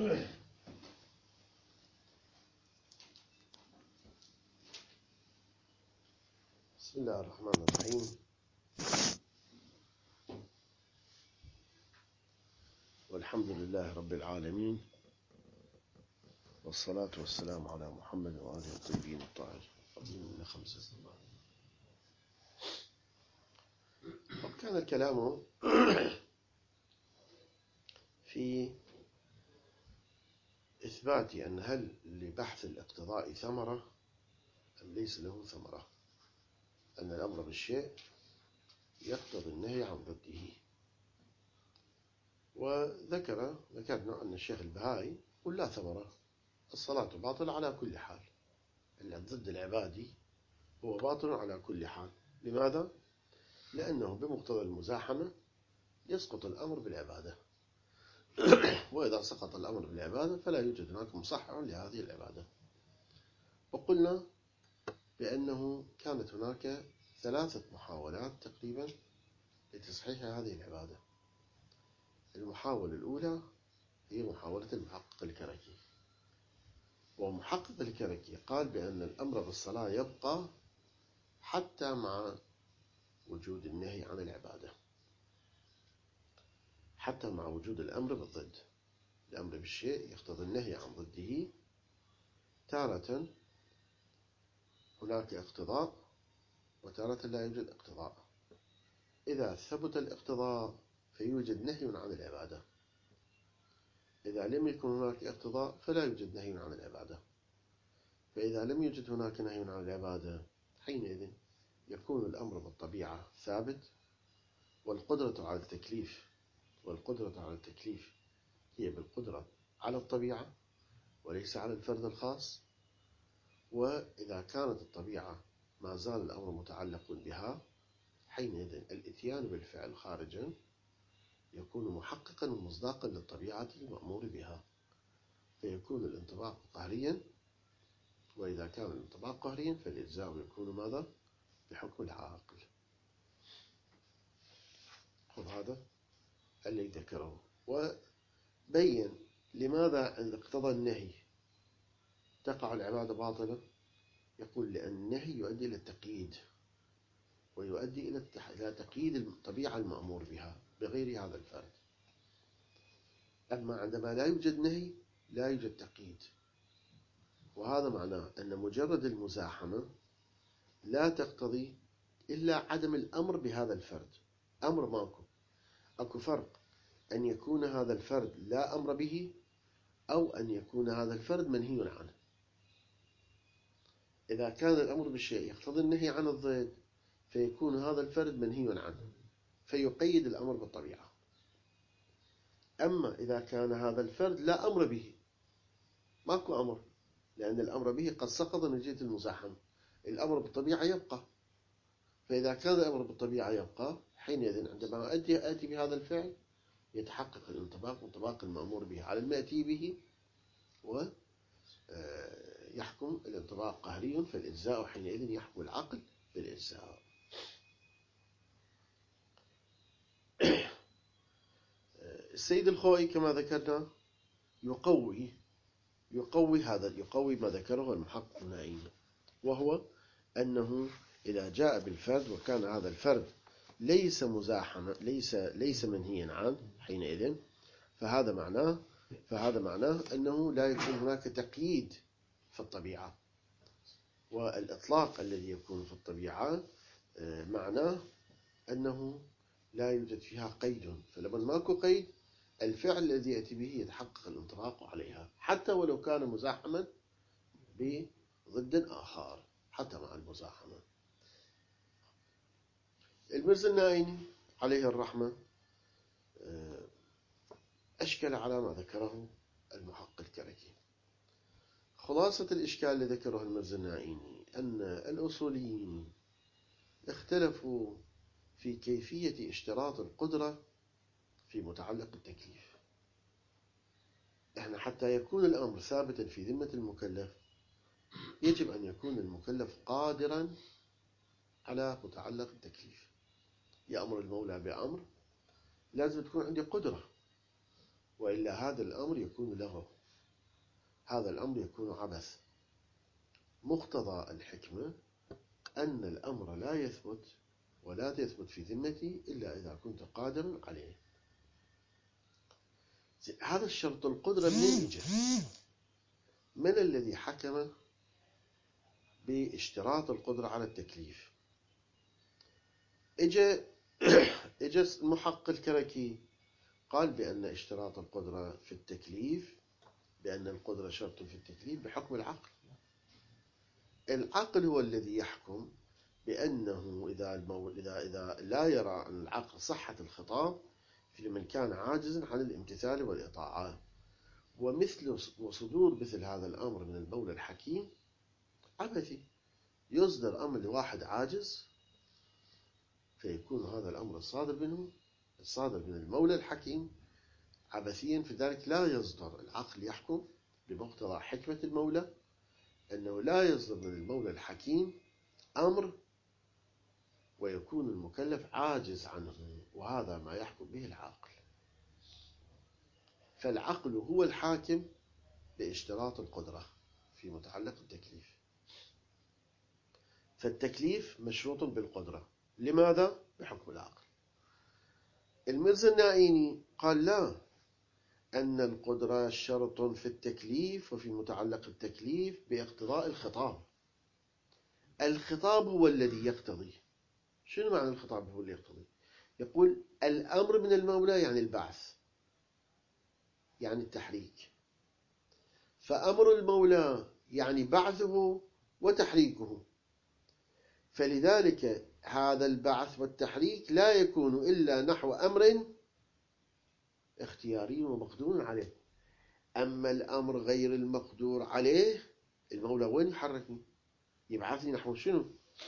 بسم الله الرحمن الرحيم. والحمد لله رب العالمين، والصلاة والسلام على محمد وآله الطيبين الطاهرين. وكان الكلام في إثبات أن هل لبحث الاقتضاء ثمرة أم ليس له ثمرة، أن الأمر بالشيء يقتضي النهي عن ضده. وذكرنا أن الشيخ البهائي يقول لا ثمرة، الصلاة باطلة على كل حال، الضد العبادي هو باطل على كل حال. لماذا؟ لأنه بمقتضى المزاحمة يسقط الأمر بالعبادة وإذا سقط الأمر بالعبادة فلا يوجد هناك مصحح لهذه العبادة. وقلنا بأنه كانت هناك 3 محاولات تقريبا لتصحيح هذه العبادة. المحاولة الأولى هي محاولة المحقق الكركي، ومحقق الكركي قال بأن الأمر بالصلاة يبقى حتى مع وجود النهي عن العبادة، حتى مع وجود الأمر بالضد. الأمر بالشيء يقتضي النهي عن ضده. تارة هناك اقتضاء وتارة لا يوجد اقتضاء. إذا ثبت الاقتضاء فيوجد نهي عن العبادة، إذا لم يكن هناك اقتضاء فلا يوجد نهي عن العبادة. فإذا لم يوجد هناك نهي عن العبادة حينئذ يكون الأمر بالطبيعة ثابت، والقدرة على التكليف هي بالقدرة على الطبيعة وليس على الفرد الخاص. وإذا كانت الطبيعة ما زال الأمر متعلق بها حينئذ الإتيان بالفعل خارجا يكون محققا ومصداقا للطبيعة المأمور بها، فيكون الانطباق قهريا. وإذا كان الانطباق قهريا فالإجزاء يكون ماذا؟ بحكم العاقل. هذا اللي ذكره، وبين لماذا عند اقتضى النهي تقع العبادة باطلة. يقول لأن النهي يؤدي إلى التقييد، ويؤدي إلى تقييد الطبيعة المأمور بها بغير هذا الفرد. أما عندما لا يوجد نهي لا يوجد تقييد، وهذا معناه أن مجرد المزاحمة لا تقتضي إلا عدم الأمر بهذا الفرد. أمر ماكو، أكو فرق أن يكون هذا الفرد لا أمر به أو أن يكون هذا الفرد منهي عنه. إذا كان الأمر بالشيء يقتضي النهي عن الضد فيكون هذا الفرد منهي عنه فيقيد الأمر بالطبيعة. أما إذا كان هذا الفرد لا أمر به، ماكو أمر، لأن الأمر به قد سقط نتيجة المزاحمة، الأمر بالطبيعة يبقى. فإذا كان الأمر بالطبيعة يبقى حينئذ عندما أتي بهذا الفعل يتحقق انطباق المأمور به على المأتي به، ويحكم الانطباق قهري فالإجزاء حينئذ يحكم العقل بالإجزاء. السيد الخوئي كما ذكرنا يقوي ما ذكره المحقق النائي، وهو أنه إذا جاء بالفرد وكان هذا الفرد ليس مزاحما ليس منهيا عنه حينئذ فهذا معناه أنه لا يكون هناك تقييد في الطبيعة. والإطلاق الذي يكون في الطبيعة معناه أنه لا يوجد فيها قيد، فلما ماكو قيد الفعل الذي يأتي به يتحقق الانطباق عليها حتى ولو كان مزاحما بضد آخر، حتى مع المزاحمة. المرزا النائيني عليه الرحمة أشكل على ما ذكره المحقق الكركي. خلاصة الإشكال الذي ذكره المرزا النائيني أن الأصوليين اختلفوا في كيفية اشتراط القدرة في متعلق التكليف. حتى يكون الأمر ثابتا في ذمة المكلف يجب أن يكون المكلف قادرا على متعلق التكليف. يأمر المولى بأمر لازم تكون عندي قدرة، وإلا هذا الأمر يكون لغو، هذا الأمر يكون عبث. مقتضى الحكمة أن الأمر لا يثبت ولا تثبت في ذمتي إلا إذا كنت قادرا عليه. هذا الشرط القدرة منين يجي؟ من الذي حكم باشتراط القدرة على التكليف؟ اجى المحقق الكركي قال بأن اشتراط القدرة في التكليف، بأن القدرة شرط في التكليف بحكم العقل. العقل هو الذي يحكم بأنه إذا لا يرى أن العقل صحة الخطاب في من كان عاجزا عن الامتثال والإطاعة. وصدور مثل هذا الأمر من المولى الحكيم عبثي. يصدر أمر لواحد عاجز فيكون هذا الأمر الصادر من المولى الحكيم عبثيا، في ذلك لا يصدر. العقل يحكم بمقتضى حكمة المولى أنه لا يصدر من المولى الحكيم أمر ويكون المكلف عاجز عنه، وهذا ما يحكم به العقل. فالعقل هو الحاكم باشتراط القدرة في متعلق التكليف. فالتكليف مشروط بالقدرة. لماذا؟ بحكم العقل. المرزا النائيني قال لا، أن القدرة شرط في التكليف وفي متعلق التكليف باقتضاء الخطاب. الخطاب هو الذي يقتضي. شنو معنى الخطاب هو اللي يقتضي؟ يقول الأمر من المولى يعني البعث، يعني التحريك. فأمر المولى يعني بعثه وتحريكه، فلذلك هذا البعث والتحريك لا يكون إلا نحو أمر اختياري ومقدور عليه. أما الأمر غير المقدور عليه، المولى وين يحركني؟ يبعثني نحو شنو؟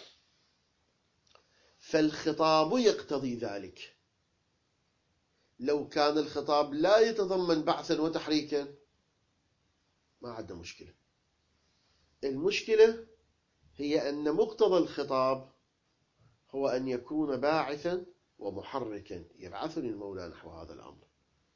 فالخطاب يقتضي ذلك. لو كان الخطاب لا يتضمن بعثا وتحريكا ما عندنا مشكلة. المشكلة هي أن مقتضى الخطاب هو أن يكون باعثا ومحركا، يبعثني المولى نحو هذا الأمر.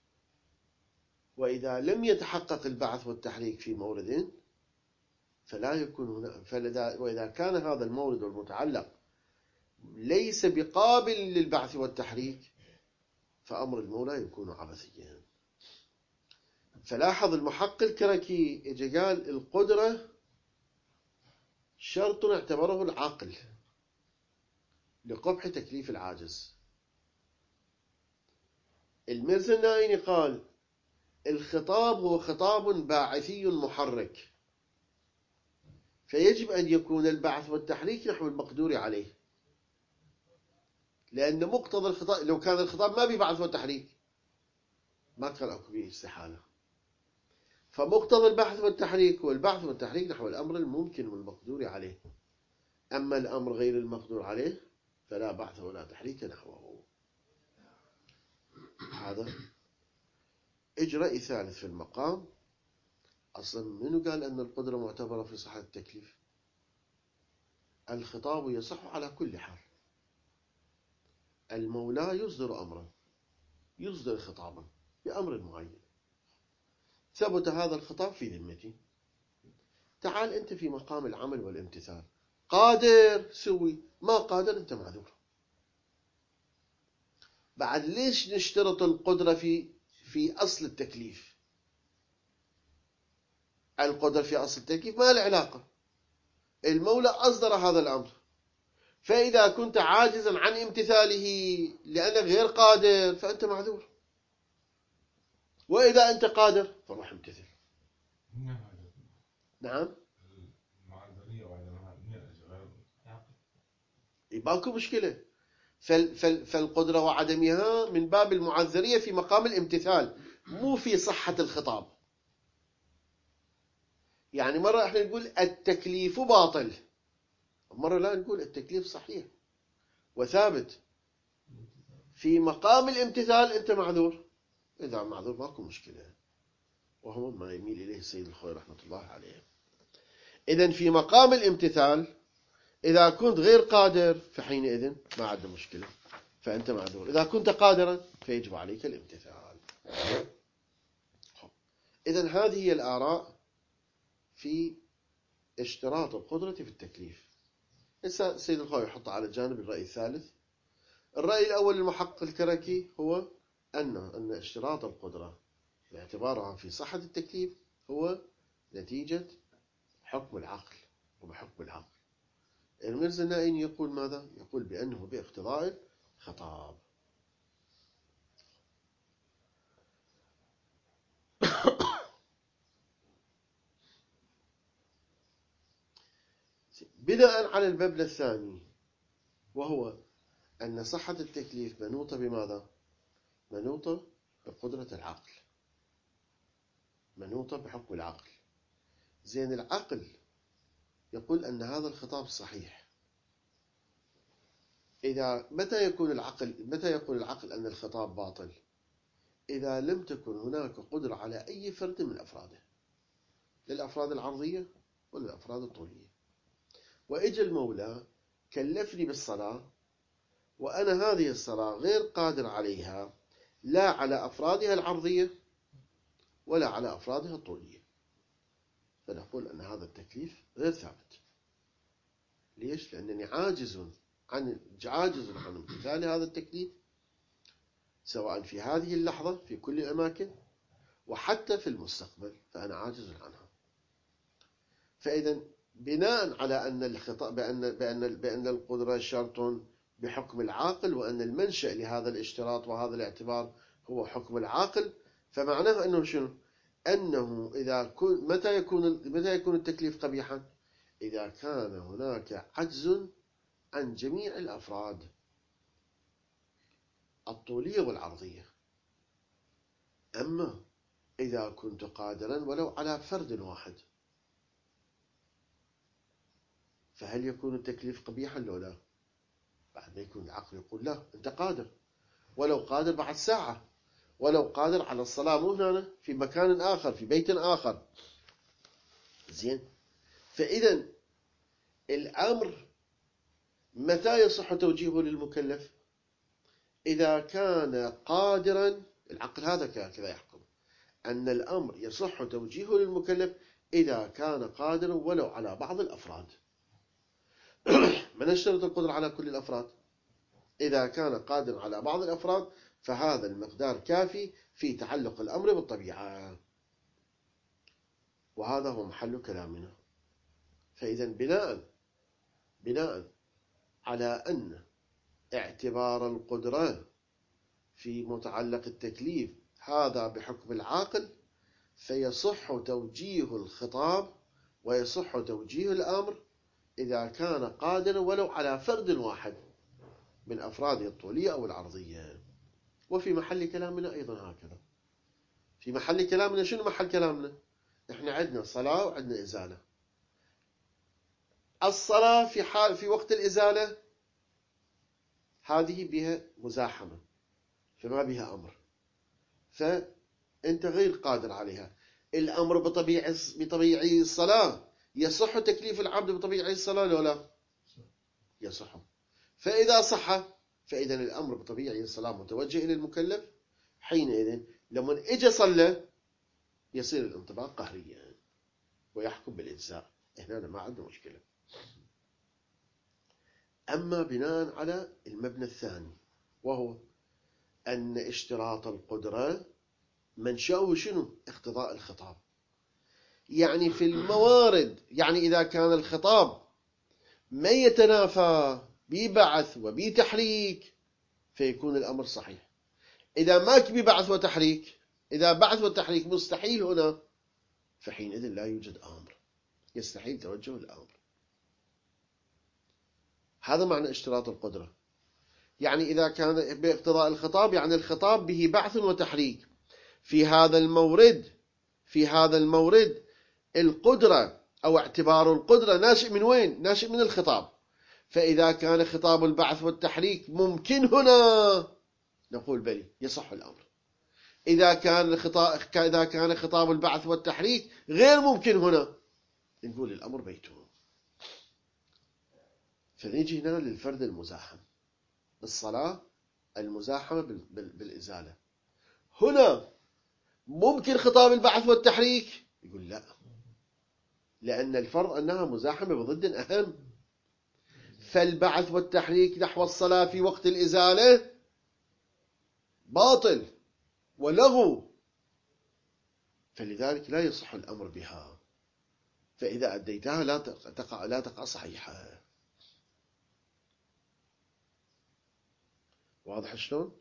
وإذا لم يتحقق البعث والتحريك في مورد فلا يكون هنا. وإذا كان هذا المورد المتعلق ليس بقابل للبعث والتحريك فأمر المولى يكون عبثيا. فلاحظ المحقق الكركي اجى قال القدرة شرط اعتبره العقل لقبح تكليف العاجز. المرزا النائيني قال الخطاب هو خطاب باعثي محرك، فيجب أن يكون البعث والتحريك نحو المقدور عليه، لأن مقتضى الخطاب لو كان الخطاب ما ببعث والتحريك ما كان أكو به استحالة. فمقتضى البحث والتحريك هو البعث والتحريك نحو الأمر الممكن والمقدور عليه. أما الأمر غير المقدور عليه فلا بعث ولا تحريك نحوه. هذا إجراء ثالث في المقام. أصلا منو قال أن القدرة معتبرة في صحة التكليف؟ الخطاب يصح على كل حال. المولى يصدر أمرا، يصدر خطابا بأمر معين، ثبت هذا الخطاب في ذمتي. تعال أنت في مقام العمل والامتثال، قادر سوي، ما قادر أنت معذور. بعد ليش نشترط القدرة في أصل التكليف؟ القدرة في أصل التكليف ما له علاقة. المولى أصدر هذا الأمر، فإذا كنت عاجزا عن امتثاله لأنك غير قادر فأنت معذور، وإذا أنت قادر فروح امتثل. نعم، ماكو مشكلة. فالقدرة وعدمها من باب المعذرية في مقام الامتثال، مو في صحة الخطاب. يعني مرة احنا نقول التكليف باطل، مرة لا نقول التكليف صحيح وثابت. في مقام الامتثال انت معذور، اذا معذور ماكو مشكلة، وهو ما يميل اليه السيد الخوي رحمة الله عليه. اذا في مقام الامتثال اذا كنت غير قادر فحينئذ ما عندنا مشكلة، فانت معذور. اذا كنت قادرا فيجب عليك الامتثال. إذن هذه هي الآراء في اشتراط القدرة في التكليف. السيد الخوي يحط على جانب الرأي الثالث. الرأي الأول المحقق الكركي هو أن اشتراط القدرة باعتبارها في صحة التكليف هو نتيجة حكم العقل وبحكم العقل. المرزا النائين يقول ماذا؟ يقول بأنه باقتضاء الخطاب. بناء على المبنى الثاني، وهو أن صحة التكليف منوطة بماذا؟ منوطة بقدرة العقل، منوطة بحكم العقل. زين، العقل يقول أن هذا الخطاب صحيح. متى يقول العقل أن الخطاب باطل؟ إذا لم تكن هناك قدرة على أي فرد من أفراده، للأفراد العرضية وللأفراد الطولية. وإجا المولى كلفني بالصلاة وأنا هذه الصلاة غير قادر عليها، لا على أفرادها العرضية ولا على أفرادها الطولية، فنقول أن هذا التكليف غير ثابت. ليش؟ لأنني عاجز عن امتثال هذا التكليف، سواء في هذه اللحظة في كل الأماكن وحتى في المستقبل، فأنا عاجز عنها. فإذا بناء على أن الخطأ بأن القدرة شرط بحكم العاقل، وأن المنشأ لهذا الاشتراط وهذا الاعتبار هو حكم العاقل، فمعناه أنه شنو؟ أنه متى يكون التكليف قبيحا؟ إذا كان هناك عجز عن جميع الأفراد الطولية والعرضية. أما إذا كنت قادرا ولو على فرد واحد، فهل يكون التكليف قبيحا لو لا؟ بعد ما يكون العقل يقول لا، أنت قادر، ولو قادر بعد ساعة، ولو قادر على الصلاة مو هنا، في مكان آخر، في بيت آخر. زين، فإذا الأمر متى يصح توجيهه للمكلف؟ إذا كان قادرا. العقل هذا كذا يحكم أن الأمر يصح توجيهه للمكلف إذا كان قادرا ولو على بعض الأفراد. من اشترط القدرة على كل الأفراد؟ إذا كان قادرا على بعض الأفراد فهذا المقدار كافي في تعلق الأمر بالطبيعة، وهذا هو محل كلامنا. فإذا بناء على أن اعتبار القدرة في متعلق التكليف هذا بحكم العاقل، فيصح توجيه الخطاب ويصح توجيه الأمر إذا كان قادرا ولو على فرد واحد من أفراده الطولية أو العرضية. وفي محل كلامنا أيضا هكذا. في محل كلامنا، شنو محل كلامنا؟ إحنا عندنا صلاة وعندنا إزالة. الصلاة في وقت الإزالة هذه بها مزاحمة، فما بها أمر، فأنت غير قادر عليها. الأمر بطبيعي الصلاة يصح تكليف العبد بطبيعي الصلاة لو لا؟ يصح. فإذا صح، فإذا الأمر بطبيعي الصلاة متوجه إلى المكلف، حينئذ لما إجا صلى يصير الانطباق قهريا ويحكم بالإجزاء. هنا ما عندنا مشكلة. أما بناء على المبنى الثاني، وهو أن اشتراط القدرة منشأه شنو؟ اقتضاء الخطاب. يعني في الموارد، يعني إذا كان الخطاب ما يتنافى ببعث وبتحريك فيكون الأمر صحيح. إذا ما ببعث وتحريك، إذا بعث والتحريك مستحيل هنا، فحينئذ لا يوجد أمر، يستحيل توجه الأمر. هذا معنى اشتراط القدرة. يعني إذا كان باقتضاء الخطاب، يعني الخطاب به بعث وتحريك. في هذا المورد القدرة أو اعتبار القدرة ناشئ من وين؟ ناشئ من الخطاب. فإذا كان خطاب البعث والتحريك ممكن هنا، نقول بلي يصح الأمر. إذا كان خطاب البعث والتحريك غير ممكن هنا، نقول الأمر بيته. فنيجي هنا للفرد المزاحم بالصلاة، المزاحمة بالإزالة. هنا ممكن خطاب البعث والتحريك؟ يقول لا، لأن الفرض أنها مزاحمة بضد أهم. فالبعث والتحريك نحو الصلاة في وقت الإزالة باطل ولغو، فلذلك لا يصح الأمر بها، فإذا أديتها لا تقع صحيحة. واضح شلون؟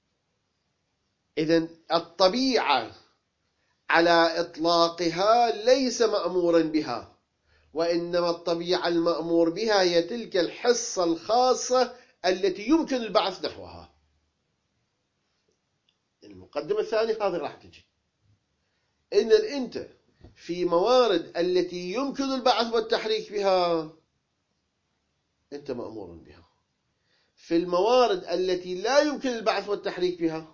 إذن الطبيعة على إطلاقها ليس مأمورا بها، وإنما الطبيعة المأمور بها هي تلك الحصة الخاصة التي يمكن البعث نحوها. المقدمة الثانية هذه راح تجي. إن أنت في موارد التي يمكن البعث والتحريك بها أنت مأمور بها، في الموارد التي لا يمكن البعث والتحريك بها،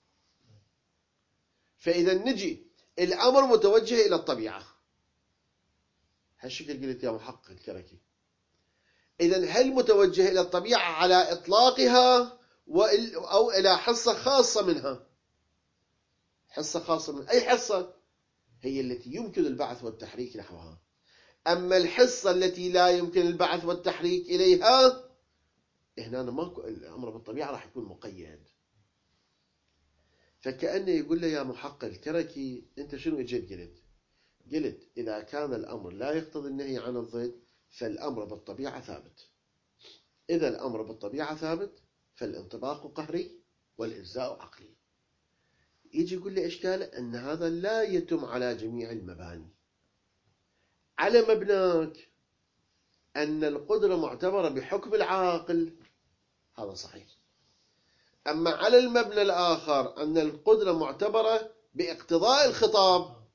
فإذا نجي الأمر متوجه إلى الطبيعة. هالشكل قلت يا محقق الكركي. إذا هل متوجه إلى الطبيعة على إطلاقها أو إلى حصة خاصة منها؟ حصة خاصة من أي حصة؟ هي التي يمكن البعث والتحريك نحوها. أما الحصة التي لا يمكن البعث والتحريك إليها، هنا ماكو، الأمر بالطبيعة راح يكون مقيد. فكأنه يقول له يا محقق الكركي أنت شنو اجيت قلت إذا كان الأمر لا يقتضي النهي عن الضد فالأمر بالطبيعة ثابت. إذا الأمر بالطبيعة ثابت فالانطباق قهري والإجزاء عقلي. يجي يقول لي إشكاله أن هذا لا يتم على جميع المباني. على مبناك أن القدرة معتبرة بحكم العاقل، هذا صحيح. أما على المبنى الآخر أن القدرة معتبرة باقتضاء الخطاب،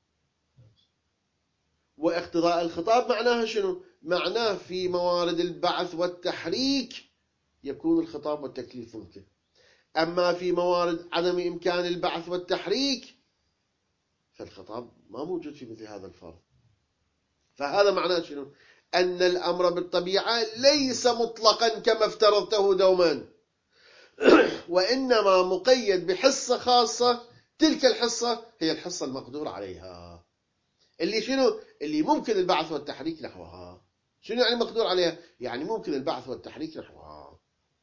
واقتضاء الخطاب معناها شنو؟ معناه في موارد البعث والتحريك يكون الخطاب والتكليف ممكن، أما في موارد عدم إمكان البعث والتحريك فالخطاب ما موجود في مثل هذا الفرض. فهذا معناه شنو؟ أن الأمر بالطبيعة ليس مطلقا كما افترضته دوما، وإنما مقيد بحصة خاصة. تلك الحصة هي الحصة المقدور عليها، اللي شنو؟ اللي ممكن البعث والتحريك نحوها. شنو يعني مقدور عليها؟ يعني ممكن البعث والتحريك نحوها.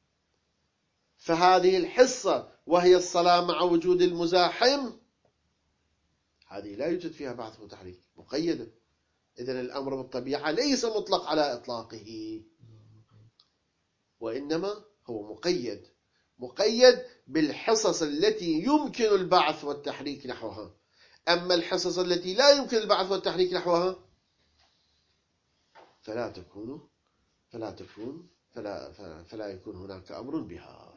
فهذه الحصة وهي الصلاة مع وجود المزاحم، هذه لا يوجد فيها بعث وتحريك، مقيدة. إذن الأمر بالطبيعة ليس مطلق على إطلاقه، وإنما هو مقيد بالحصص التي يمكن البعث والتحريك نحوها. أما الحصص التي لا يمكن البعث والتحريك نحوها فلا يكون هناك أمر بها.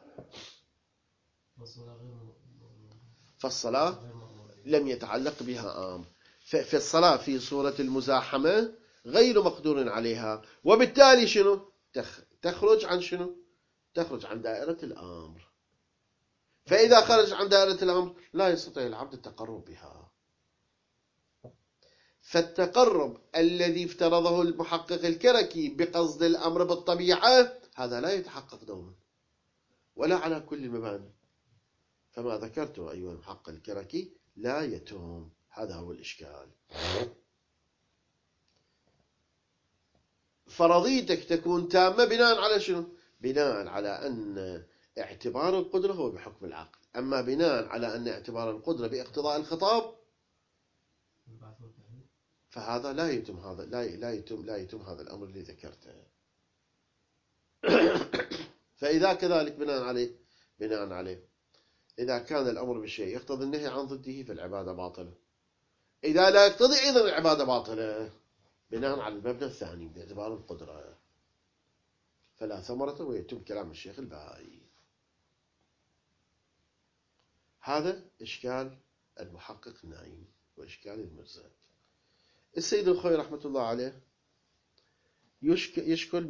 فالصلاة لم يتعلق بها أمر. في الصلاة في صورة المزاحمة غير مقدور عليها، وبالتالي شنو؟ تخرج عن شنو؟ تخرج عن دائرة الأمر. فإذا خرج عن دائرة الأمر لا يستطيع العبد التقرب بها. فالتقرب الذي افترضه المحقق الكركي بقصد الأمر بالطبيعة هذا لا يتحقق دوما ولا على كل المباني. فما ذكرته أيها المحقق الكركي لا يتم. هذا هو الإشكال. فرضيتك تكون تامة بناء على شنو؟ بناء على أن اعتبار القدرة هو بحكم العقل. أما بناء على أن اعتبار القدرة باقتضاء الخطاب فهذا لا يتم. هذا لا يتم هذا الأمر اللي ذكرته. فإذا كذلك بناء عليه إذا كان الأمر بالشيء يقتضي النهي عن ضده فالعبادة باطلة. إذا لا يقتضي أيضا العبادة باطلة بناء على المبنى الثاني باعتبار القدرة. فلا ثمرة، ويتم كلام الشيخ البهائي. هذا إشكال المحقق النائم وإشكال المرزا. السيد الخوي رحمة الله عليه يشكل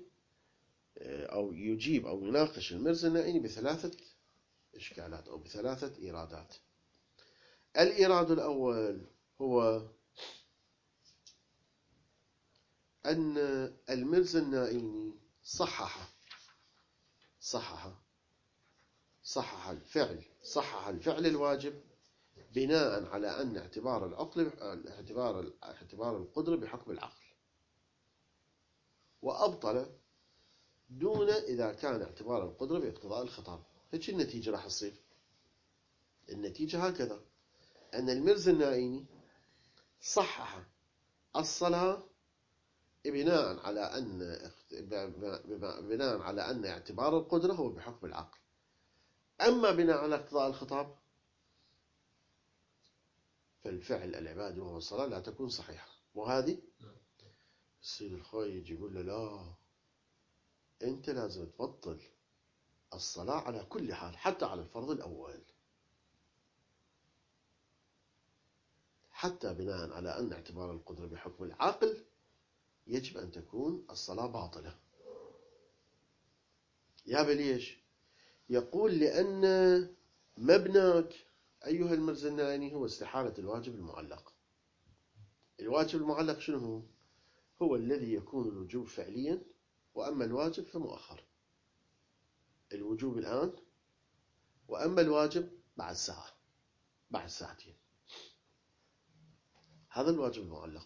أو يجيب أو يناقش المرزا النائي بثلاثة إشكالات أو بثلاثة إيرادات. الإيراد الأول هو أن المرزا النائي صحح الفعل الواجب بناء على أن اعتبار القدرة بحكم العقل، وأبطل دون إذا كان اعتبار القدرة باقتضاء الخطاب. هيك النتيجة راح تصير. النتيجة هكذا، أن المرزا النائيني صحح الصلاة بناء على أن اعتبار القدرة هو بحكم العقل، أما بناء على اقتضاء الخطاب فالفعل العبادي وهو الصلاة لا تكون صحيحة. وهذه السيد الخوي يجي يقول له لا، أنت لازم تبطل الصلاة على كل حال، حتى على الفرض الأول، حتى بناء على أن اعتبار القدرة بحكم العقل يجب أن تكون الصلاة باطلة. يا ليش؟ يقول لأن مبناك أيها المرزا النائيني هو استحالة الواجب المعلق. الواجب المعلق شنو هو؟ هو الذي يكون الوجوب فعليا، وأما الواجب فمؤخر. الوجوب الآن، وأما الواجب بعد ساعة، بعد ساعتين. هذا الواجب المعلق،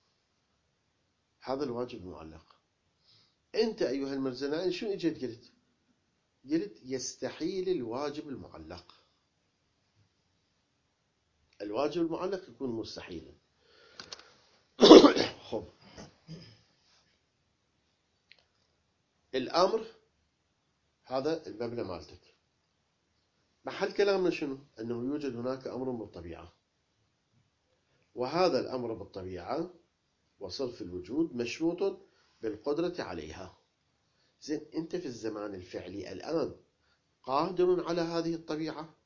هذا الواجب المعلق. أنت أيها المرزا النائيني شو إجيت قلت؟ قلت يستحيل الواجب المعلق. الواجب المعلق يكون مستحيلا. خب، الأمر هذا المبنى مالتك. محل كلامنا شنو؟ أنه يوجد هناك أمر بالطبيعة، وهذا الأمر بالطبيعة وصرف الوجود مشروط بالقدرة عليها. زين، أنت في الزمان الفعلي الآن قادر على هذه الطبيعة؟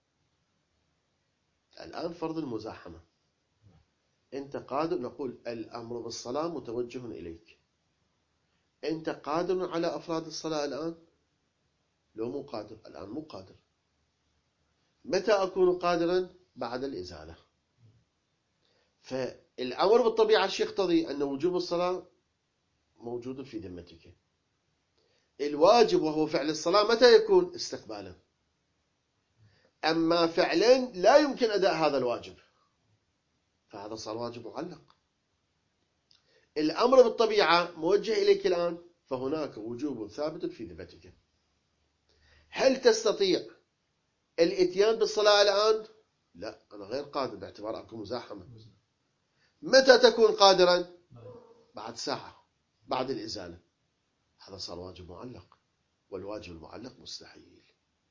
الآن فرض المزاحمة، أنت قادر، نقول الأمر بالصلاة متوجه إليك، أنت قادر على أفراد الصلاة الآن؟ لو مو قادر الآن، مو قادر. متى أكون قادرا؟ بعد الإزالة. فالأمر بالطبيعة شيء يقتضي أن وجوب الصلاة موجود في ذمتك. الواجب وهو فعل الصلاة متى يكون؟ استقبالا. أما فعلا لا يمكن أداء هذا الواجب، فهذا صار واجب معلق. الأمر بالطبيعة موجه إليك الآن، فهناك وجوب ثابت في ذمتك. هل تستطيع الاتيان بالصلاة الآن؟ لا، أنا غير قادر باعتبار أكون مزاحمة. متى تكون قادرا؟ بعد ساعة، بعد الإزالة. هذا صار واجب معلق، والواجب المعلق مستحيل،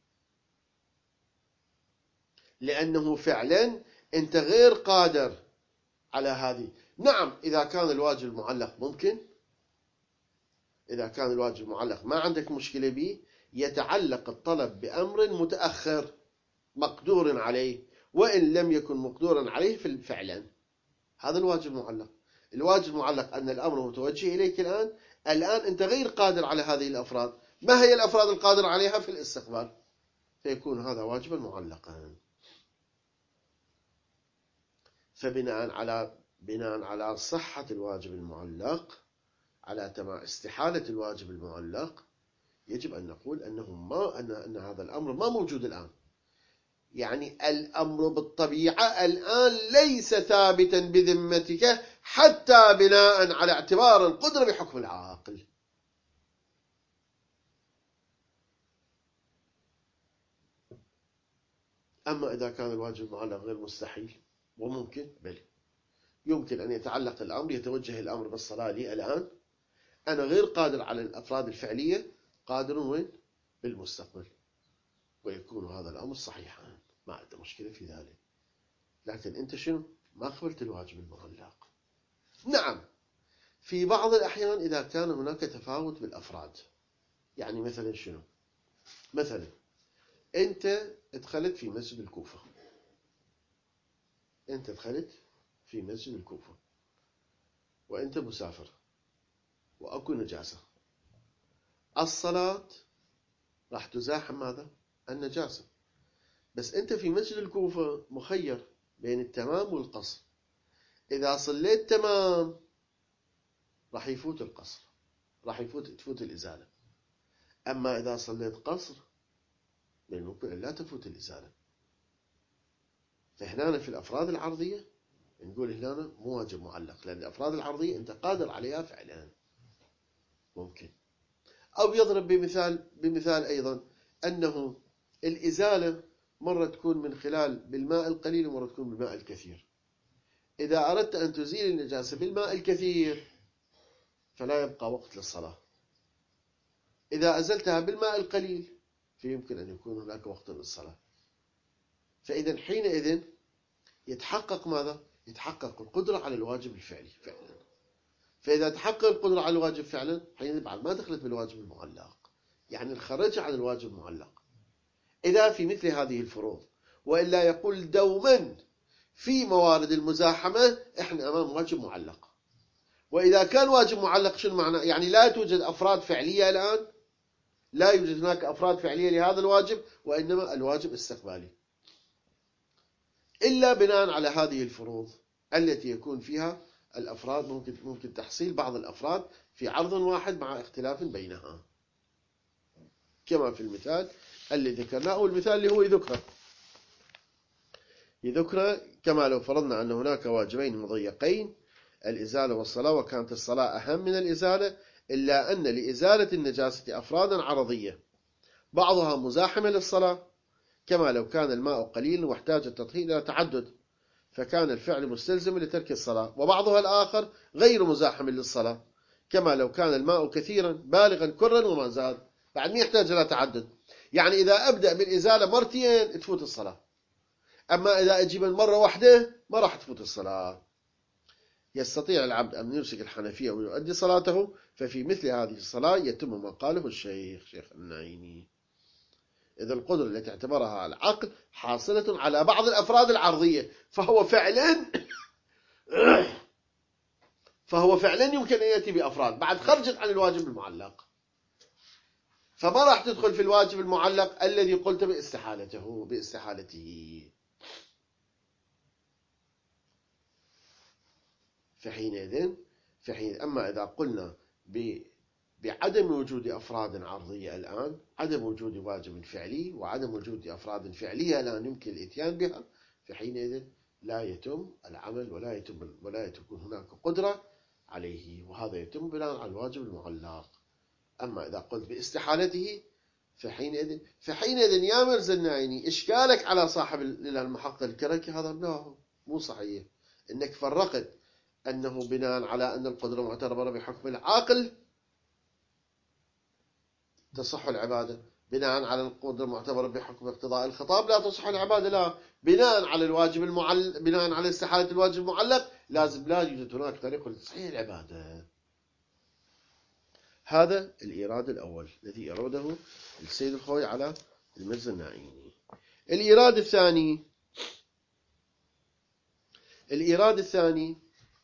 لأنه فعلا أنت غير قادر على هذه. نعم، إذا كان الواجب المعلق ممكن، إذا كان الواجب المعلق ما عندك مشكلة به، يتعلق الطلب بأمر متأخر مقدور عليه، وإن لم يكن مقدورا عليه فعلا. هذا الواجب المعلق. الواجب المعلق أن الأمر متوجه إليك الآن أنت غير قادر على هذه الأفراد. ما هي الأفراد القادرة عليها؟ في الاستقبال، فيكون هذا واجبا معلقا. بناء على صحة الواجب المعلق، على استحالة الواجب المعلق، يجب أن نقول أن هذا الأمر ما موجود الآن. يعني الأمر بالطبيعة الآن ليس ثابتا بذمتك، حتى بناء على اعتبار القدرة بحكم العاقل. أما إذا كان الواجب المعلق غير مستحيل وممكن، بل يمكن أن يتعلق الأمر، يتوجه الأمر بالصلاة لي الآن، أنا غير قادر على الأفراد الفعلية، قادر وين؟ بالمستقبل، ويكون هذا الأمر صحيحا، ما عنده مشكلة في ذلك. لكن أنت شنو؟ ما قبلت الواجب المعلق. نعم، في بعض الأحيان إذا كان هناك تفاوت بالأفراد، يعني مثلا شنو؟ مثلا أنت دخلت في مسجد الكوفة، أنت دخلت في مسجد الكوفة وأنت مسافر وأكو نجاسة، الصلاة راح تزاحم ماذا؟ النجاسة. بس أنت في مسجد الكوفة مخير بين التمام والقصر. إذا صليت تمام راح يفوت القصر، راح تفوت الإزالة. أما إذا صليت قصر من الممكن أن لا تفوت الإزالة. فهنا في الأفراد العرضية نقول هنا مو واجب معلق، لأن الأفراد العرضية أنت قادر عليها فعلا. ممكن. أو يضرب بمثال أيضا أنه الإزالة مرة تكون من خلال بالماء القليل ومرة تكون بالماء الكثير. إذا أردت أن تزيل النجاسة بالماء الكثير فلا يبقى وقت للصلاة. إذا أزلتها بالماء القليل فيمكن أن يكون هناك وقت للصلاة. فإذا حينئذ يتحقق ماذا؟ يتحقق القدرة على الواجب الفعلي فعلا. فإذا تحقق القدرة على الواجب فعلا حينئذ بعد ما دخلت بالواجب المعلق، يعني الخرج عن الواجب المعلق إذا في مثل هذه الفروض. وإلا يقول دوما في موارد المزاحمة إحنا أمام واجب معلق. وإذا كان واجب معلق شنو معنى؟ يعني لا توجد أفراد فعلية الآن، لا يوجد هناك أفراد فعلية لهذا الواجب، وإنما الواجب استقبالي. إلا بناء على هذه الفروض التي يكون فيها الأفراد ممكن تحصيل بعض الأفراد في عرض واحد مع اختلاف بينها، كما في المثال اللي ذكرناه. والمثال اللي هو يذكر كما لو فرضنا أن هناك واجبين مضيقين، الإزالة والصلاة، وكانت الصلاة أهم من الإزالة، إلا أن لإزالة النجاسة أفرادا عرضية بعضها مزاحمة للصلاة، كما لو كان الماء قليلا واحتاج التطهير إلى تعدد فكان الفعل مستلزم لترك الصلاة، وبعضها الآخر غير مزاحم للصلاة، كما لو كان الماء كثيرا بالغا كرا وما زاد، بعد ما يحتاج إلى تعدد. يعني إذا أبدأ بالإزالة مرتين تفوت الصلاة، أما إذا أجيب المرة واحدة ما راح تفوت الصلاة. يستطيع العبد أن يمسك الحنفية ويؤدي صلاته، ففي مثل هذه الصلاة يتم ما قاله شيخ النعيمي. إذا القدرة التي اعتبرها العقل حاصلة على بعض الأفراد العرضية، فهو فعلا يمكن أن يأتي بأفراد بعد خرجت عن الواجب المعلق، فما راح تدخل في الواجب المعلق الذي قلت باستحالته. فحينئذ أما إذا قلنا بعدم وجود أفراد عرضية الآن، عدم وجود واجب فعلي وعدم وجود أفراد فعلية لا يمكن الإتيان بها، فحينئذ لا يتم العمل ولا تكون هناك قدرة عليه، وهذا يتم بناء على الواجب المعلق. أما إذا قلت باستحالته فحينئذ يا مرزا النعيمي إشكالك على صاحب المحقق الكركي هذا لا مو صحيح، إنك فرقت أنه بناء على أن القدرة معتبرة بحكم العاقل تصح العبادة، بناء على القدرة معتبرة بحكم اقتضاء الخطاب لا تصح العبادة، لا بناء على الواجب بناء على استحالة الواجب المعلق لازم لا يوجد هناك طريق لتصحيح العبادة. هذا الإيراد الأول الذي أراده السيد الخوي على المرزا النعيمي. الإيراد الثاني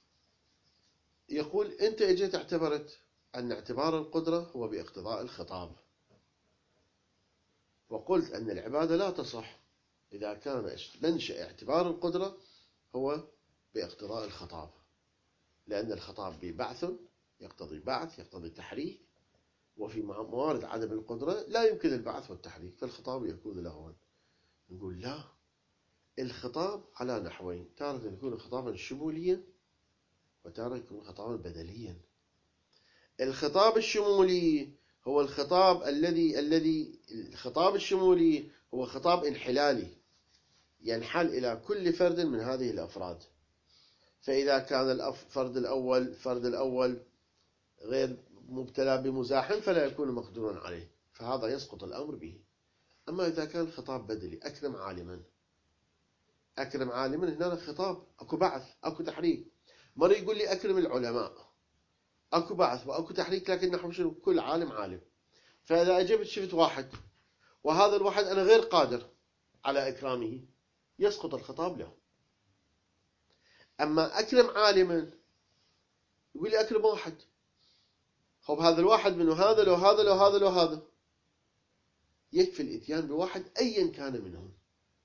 يقول أنت اجيت اعتبرت أن اعتبار القدرة هو باقتضاء الخطاب، وقلت أن العبادة لا تصح إذا كان منشأ اعتبار القدرة هو باقتضاء الخطاب، لأن الخطاب ببعث يقتضي بعث يقتضي تحريك، وفي موارد عدم القدرة لا يمكن البعث والتحريك، فالخطاب يكون لغوا. نقول لا، الخطاب على نحوين، تارة يكون خطابا شموليا وتارة يكون خطابا بدليا. الخطاب الشمولي هو الخطاب الخطاب الشمولي هو خطاب انحلالي ينحل إلى كل فرد من هذه الأفراد، فإذا كان الفرد الأول غير مبتلى بمزاحم فلا يكون مقدورا عليه، فهذا يسقط الأمر به. أما إذا كان خطاب بدلي، أكرم عالما هنا خطاب أكو بعث أكو تحريك. مرة يقول لي أكرم العلماء، أكو بعث وأكو تحريك، لكن نحن شنو؟ كل عالم. فإذا أجبت شفت واحد وهذا الواحد أنا غير قادر على إكرامه يسقط الخطاب له. أما أكرم عالما يقول لي أكرم واحد، خب هذا الواحد منه هذا لو هذا لو هذا لو هذا، يكفي الإتيان بواحد أيا كان منهم،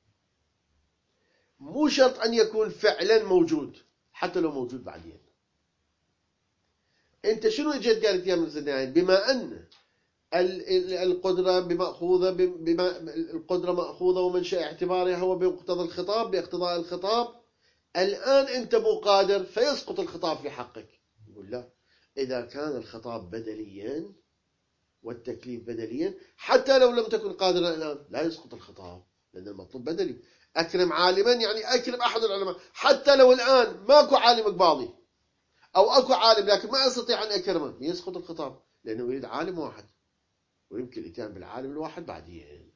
مو شرط أن يكون فعلا موجود، حتى لو موجود بعدين. أنت شنو جيت قالت يا مرزا النعيمي؟ بما أن القدرة بمأخوذة بما القدرة مأخوذة ومنشأ اعتبارها هو بمقتضى الخطاب باقتضاء الخطاب. الآن أنت مو قادر فيسقط الخطاب في حقك. يقول لا، إذا كان الخطاب بدليا والتكليف بدليا حتى لو لم تكن قادرا الآن لا يسقط الخطاب، لأن المطلوب بدلي. أكرم عالما يعني أكرم أحد العلماء، حتى لو الآن ماكو عالم قباضي أو أكو عالم لكن ما أستطيع أن أكرمه، يسقط الخطاب، لأنه يريد عالم واحد ويمكن الإتيان بالعالم الواحد بعدين.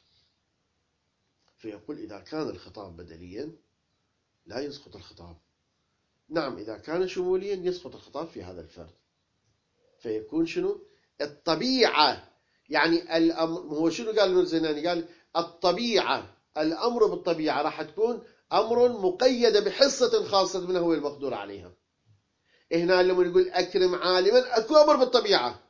فيقول إذا كان الخطاب بدليا لا يسقط الخطاب. نعم، إذا كان شموليا يسقط الخطاب في هذا الفرد، فيكون شنو الطبيعة. يعني الأمر هو شنو قال ابن الزناني؟ قال الطبيعة، الأمر بالطبيعة راح تكون أمر مقيد بحصة خاصة منه هو المقدور عليها. هنا لما نقول أكرم عالما أكو أمر بالطبيعة،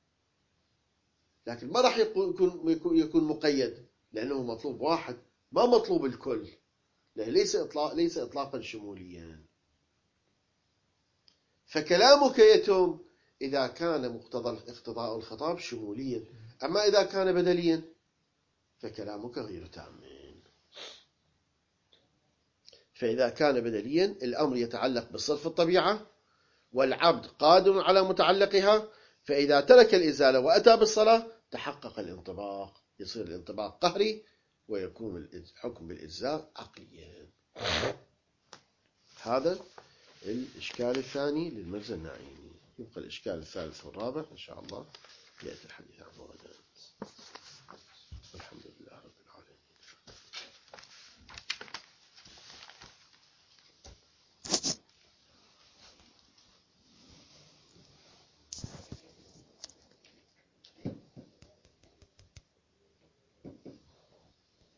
لكن ما راح يكون مقيد، لأنه مطلوب واحد ما مطلوب الكل، لأنه ليس إطلاقا شموليا. فكلامك يتم إذا كان مقتضى اقتضاء الخطاب شموليا، أما إذا كان بدليا فكلامك غير تام. فإذا كان بدليا الأمر يتعلق بصرف الطبيعة والعبد قادر على متعلقها، فإذا ترك الإزالة وأتى بالصلاة تحقق الانطباق، يصير الانطباق قهري ويكون الحكم بالإجزاء عقليا. هذا الإشكال الثاني للمرزا النعيمي. يبقى الإشكال الثالث والرابع إن شاء الله يأتي الحديث عنه غدا.